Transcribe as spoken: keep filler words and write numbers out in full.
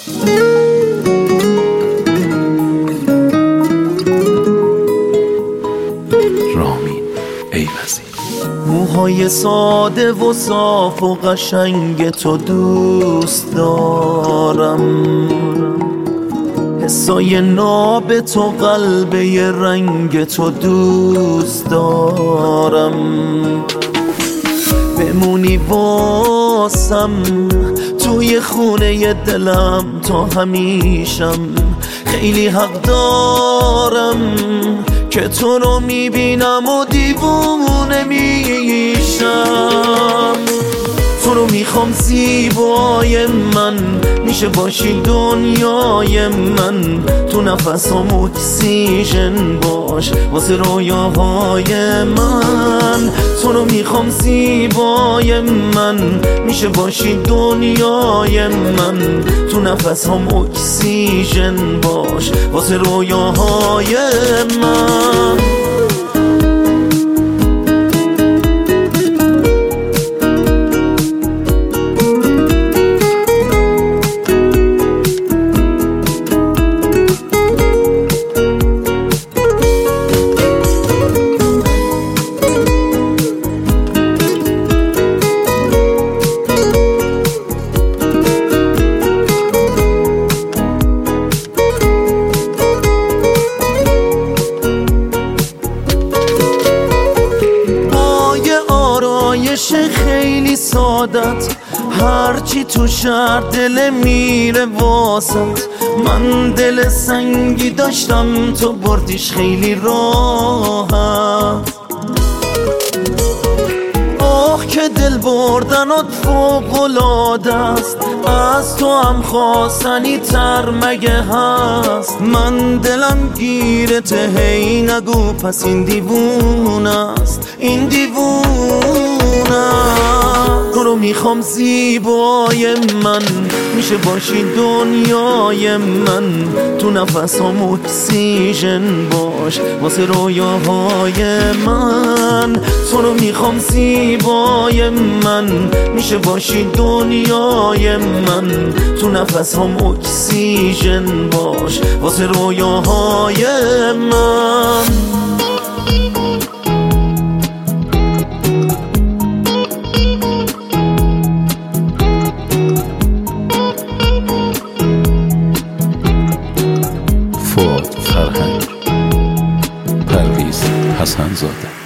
رامین ایوزی. موهای ساده و صاف و قشنگ تو دوست دارم، حسای ناب تو، قلبه رنگ تو دوست دارم. بمونی واسم توی خونه دلم تا همیشم، خیلی حق دارم که تو رو میبینم و دیوونه میشم. تو رو میخوام زیبای من، میشه باشی دنیای من، تو نفسام اکسیژن باش واسه رویاهای من. تو رو میخوام زیبای من، میشه باشی دنیای من، تو نفسام اکسیژن باش واسه رویاهای من. خیلی سادت، هرچی تو شهر دل میره واسط. من دل سنگی داشتم تو بردیش خیلی راحت. آه که دل بردنات فوق‌العاده است، از تو هم خواستنی تر مگه هست. من دلم گیرته هی نگو پس این دیوونه است، این دیوونه. تو رو میخوام زیبای من، میشه باشی دنیای من، تو نفسام اکسیژن باش واسه رویاهای من. تو رو میخوام زیبای من، میشه باشی دنیای من، تو نفسام اکسیژن باش واسه رویاهای من. فؤاد فرهنگ، پرویز حسن‌زاده.